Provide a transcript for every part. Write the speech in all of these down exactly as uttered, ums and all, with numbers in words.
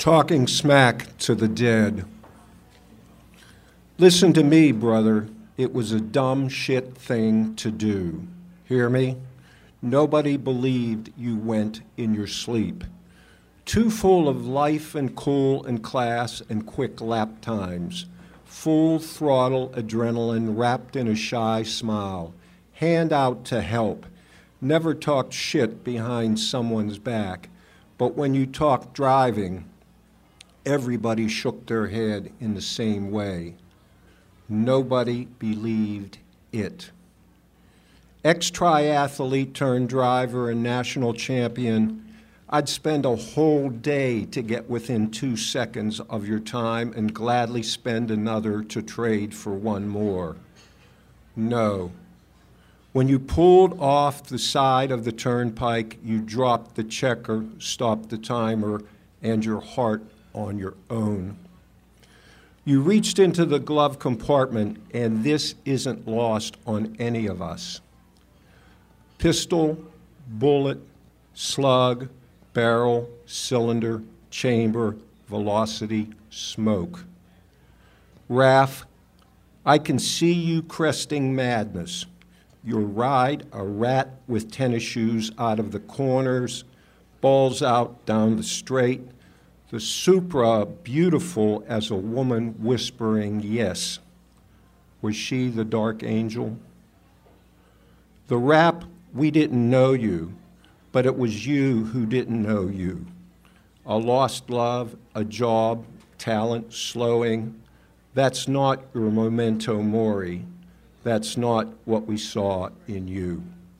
talking smack to the dead. Listen to me, brother. It was a dumb shit thing to do. Hear me? Nobody believed you went in your sleep. Too full of life and cool and class and quick lap times. Full throttle adrenaline wrapped in a shy smile. Hand out to help. Never talked shit behind someone's back. But when you talked driving, everybody shook their head in the same way. Nobody believed it. Ex-triathlete turned driver and national champion, I'd spend a whole day to get within two seconds of your time and gladly spend another to trade for one more. No. When you pulled off the side of the turnpike, you dropped the checker, stopped the timer, and your heart on your own. You reached into the glove compartment, and this isn't lost on any of us. Pistol, bullet, slug, barrel, cylinder, chamber, velocity, smoke. Raph, I can see you cresting madness. Your ride, a rat with tennis shoes out of the corners, balls out down the straight, the Supra beautiful as a woman whispering yes. Was she the dark angel? The rap, we didn't know you, but it was you who didn't know you. A lost love, a job, talent, slowing. That's not your memento mori. That's not what we saw in you.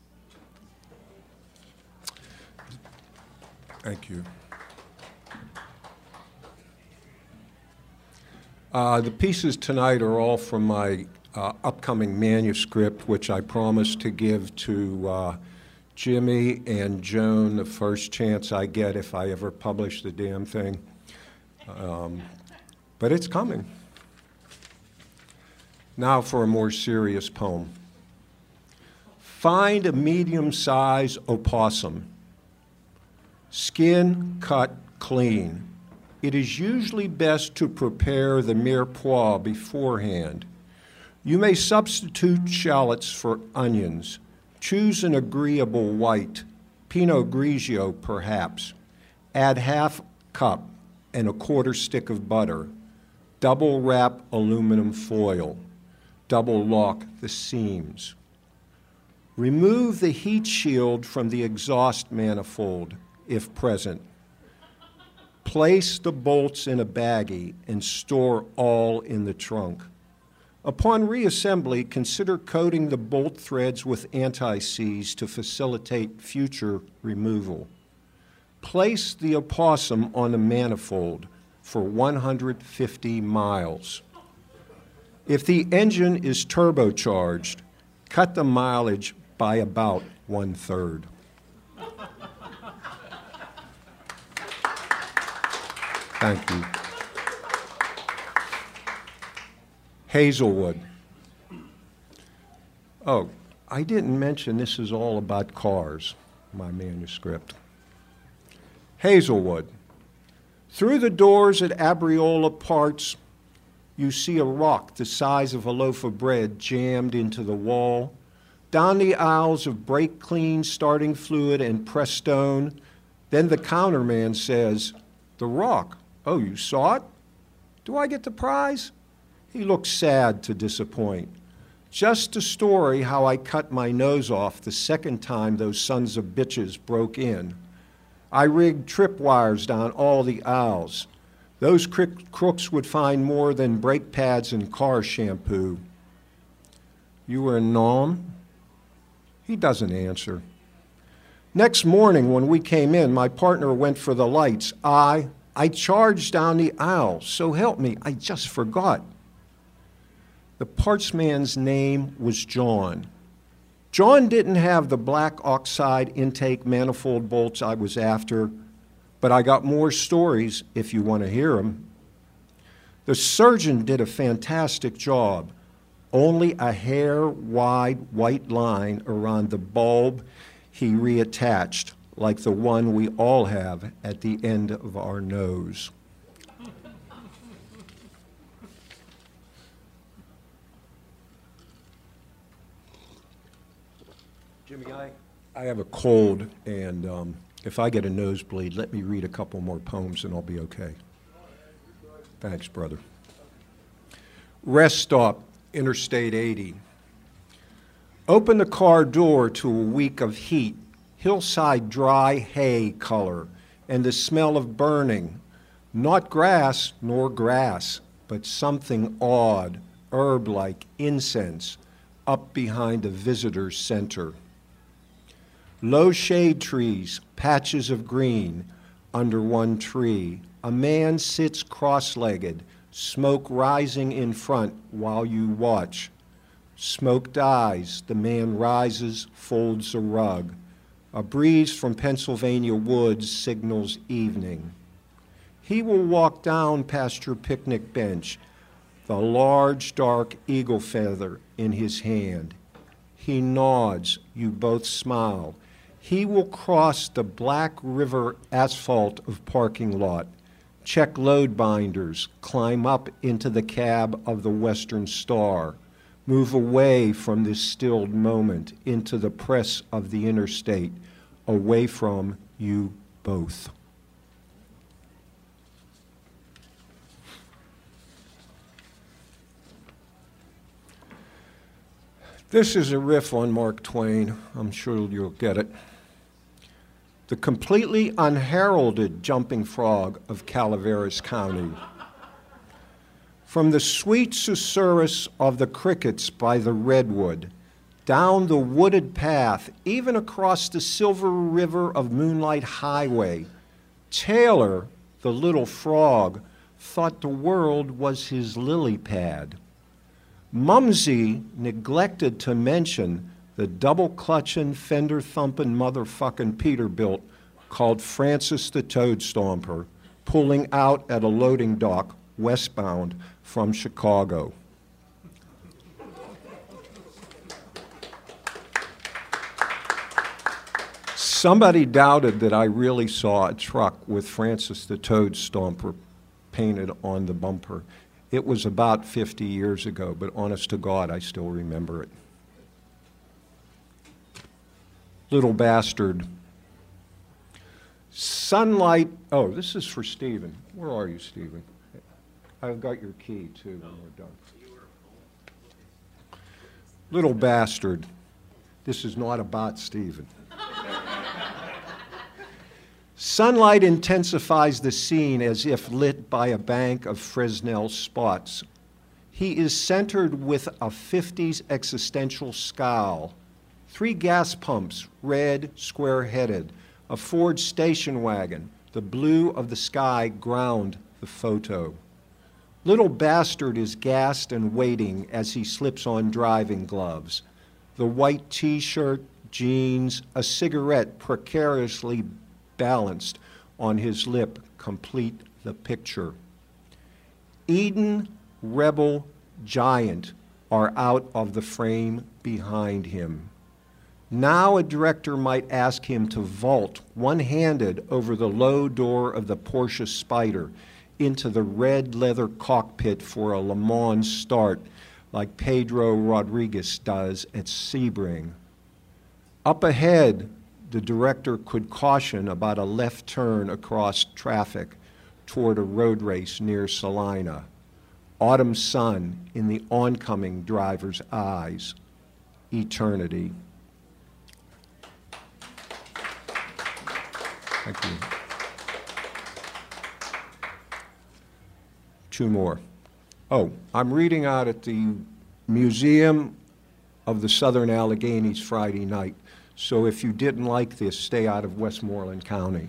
Thank you. Uh, the pieces tonight are all from my uh, upcoming manuscript, which I promise to give to uh, Jimmy and Joan the first chance I get if I ever publish the damn thing. Um, but it's coming. Now for a more serious poem. Find a medium-sized opossum. Skin cut clean. It is usually best to prepare the mirepoix beforehand. You may substitute shallots for onions. Choose an agreeable white, Pinot Grigio perhaps. Add half cup and a quarter stick of butter. Double wrap aluminum foil. Double lock the seams. Remove the heat shield from the exhaust manifold, if present. Place the bolts in a baggie and store all in the trunk. Upon reassembly, consider coating the bolt threads with anti-seize to facilitate future removal. Place the opossum on the manifold for one hundred fifty miles. If the engine is turbocharged, cut the mileage by about one-third. Thank you. Hazelwood. Oh, I didn't mention this is all about cars, my manuscript. Hazelwood. Through the doors at Abriola Parts, you see a rock the size of a loaf of bread jammed into the wall. Down the aisles of brake clean, starting fluid, and Prestone. Then the counterman says, "The rock. Oh, you saw it? Do I get the prize?" He looks sad to disappoint. Just a story how I cut my nose off the second time those sons of bitches broke in. I rigged tripwires down all the aisles. Those crooks would find more than brake pads and car shampoo. You were in Nom? He doesn't answer. Next morning when we came in, my partner went for the lights. I, I charged down the aisle. So help me, I just forgot. The parts man's name was John. John didn't have the black oxide intake manifold bolts I was after, but I got more stories if you want to hear them. The surgeon did a fantastic job. Only a hair-wide white line around the bulb he reattached, like the one we all have at the end of our nose. Jimmy, I, I have a cold, and um, if I get a nosebleed, let me read a couple more poems and I'll be okay. Thanks, brother. Rest stop, Interstate eighty. Open the car door to a week of heat, hillside dry hay color, and the smell of burning. Not grass nor grass, but something odd, herb-like incense, up behind the visitor's center. Low shade trees, patches of green, under one tree. A man sits cross-legged, smoke rising in front while you watch. Smoke dies, the man rises, folds a rug. A breeze from Pennsylvania woods signals evening. He will walk down past your picnic bench, the large dark eagle feather in his hand. He nods, you both smile. He will cross the black river asphalt of parking lot, check load binders, climb up into the cab of the Western Star, move away from this stilled moment into the press of the interstate, away from you both. This is a riff on Mark Twain. I'm sure you'll get it. The completely unheralded jumping frog of Calaveras County. From the sweet susurrus of the crickets by the redwood, down the wooded path, even across the silver river of Moonlight Highway, Taylor, the little frog, thought the world was his lily pad. Mumsy neglected to mention the double-clutching, fender-thumping motherfucking Peterbilt called Francis the Toad Stomper, pulling out at a loading dock westbound from Chicago. Somebody doubted that I really saw a truck with Francis the Toad Stomper painted on the bumper. It was about fifty years ago, but honest to God, I still remember it. Little bastard. Sunlight, oh, this is for Stephen. Where are you, Stephen? I've got your key, too, when we're done. Little bastard. This is not about Stephen. Sunlight intensifies the scene as if lit by a bank of Fresnel spots. He is centered with a fifties existential scowl. Three gas pumps, red, square-headed, a Ford station wagon, the blue of the sky ground the photo. Little bastard is gassed and waiting as he slips on driving gloves. The white t-shirt, jeans, a cigarette precariously balanced on his lip complete the picture. Eden, rebel, giant are out of the frame behind him. Now a director might ask him to vault one-handed over the low door of the Porsche Spyder into the red leather cockpit for a Le Mans start like Pedro Rodriguez does at Sebring. Up ahead, the director could caution about a left turn across traffic toward a road race near Salina. Autumn sun in the oncoming driver's eyes. Eternity. Thank you. Two more. Oh, I'm reading out at the Museum of the Southern Alleghenies Friday night. So if you didn't like this, stay out of Westmoreland County.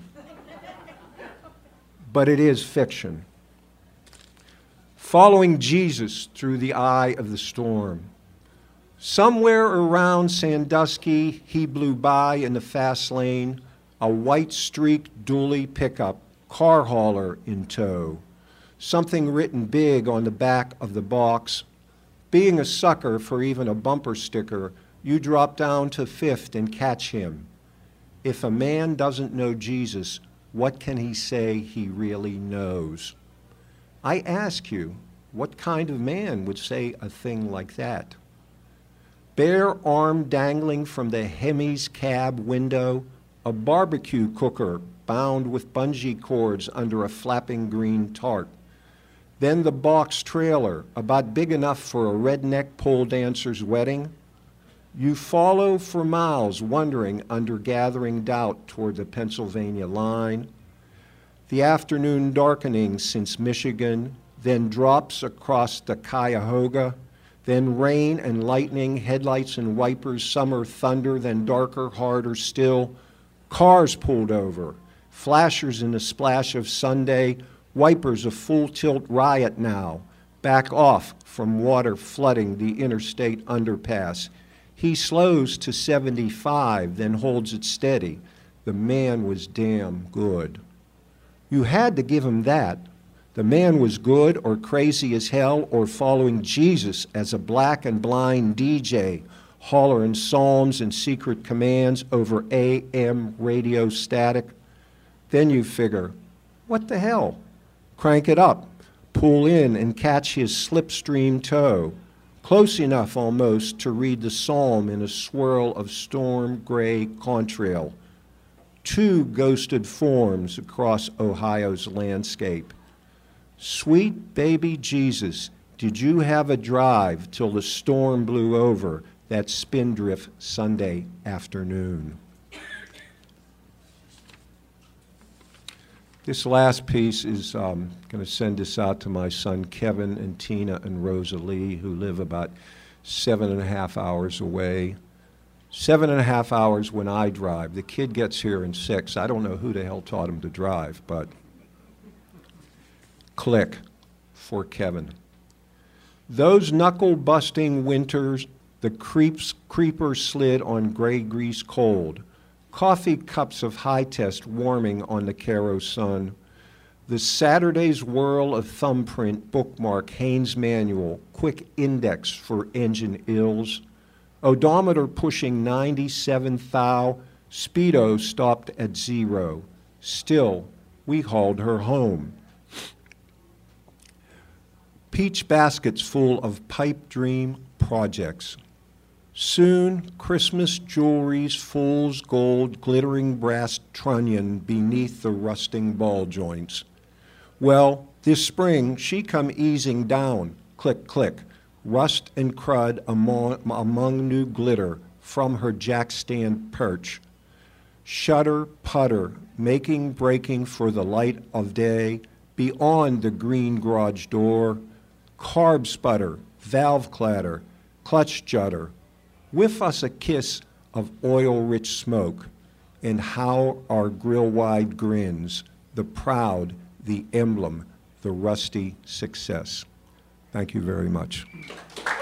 But it is fiction. Following Jesus through the eye of the storm. Somewhere around Sandusky, he blew by in the fast lane, a white-streaked dually pickup, car hauler in tow. Something written big on the back of the box. Being a sucker for even a bumper sticker, you drop down to Fifth and catch him. If a man doesn't know Jesus, what can he say he really knows? I ask you, what kind of man would say a thing like that? Bare arm dangling from the Hemi's cab window, a barbecue cooker bound with bungee cords under a flapping green tarp. Then the box trailer, about big enough for a redneck pole dancer's wedding. You follow for miles, wondering under gathering doubt toward the Pennsylvania line. The afternoon darkening since Michigan, then drops across the Cuyahoga, then rain and lightning, headlights and wipers, summer thunder, then darker, harder still. Cars pulled over, flashers in a splash of Sunday, wipers a full tilt riot now, back off from water flooding the interstate underpass. He slows to seventy-five, then holds it steady. The man was damn good. You had to give him that. The man was good or crazy as hell or following Jesus as a black and blind D J, hollering psalms and secret commands over A M radio static. Then you figure, what the hell? Crank it up, pull in and catch his slipstream toe, close enough almost to read the psalm in a swirl of storm gray contrail. Two ghosted forms across Ohio's landscape. Sweet baby Jesus, did you have a drive till the storm blew over that spindrift Sunday afternoon? This last piece is um, going to send this out to my son Kevin and Tina and Rosalie, who live about seven and a half hours away. Seven and a half hours when I drive. The kid gets here in six. I don't know who the hell taught him to drive, but click for Kevin. Those knuckle-busting winters, the creeps, creeper slid on gray grease cold. Coffee cups of high test warming on the Caro sun. The Saturday's whirl of thumbprint bookmark Haynes manual, quick index for engine ills. Odometer pushing ninety-seven thou, speedo stopped at zero. Still, we hauled her home. Peach baskets full of pipe dream projects. Soon, Christmas jewelry's fool's gold glittering brass trunnion beneath the rusting ball joints. Well, this spring she come easing down, click, click, rust and crud among, among new glitter from her jackstand perch. Shutter, putter, making, breaking for the light of day, beyond the green garage door, carb sputter, valve clatter, clutch judder, whiff us a kiss of oil-rich smoke, and how our grill-wide grins, the proud, the emblem, the rusty success. Thank you very much.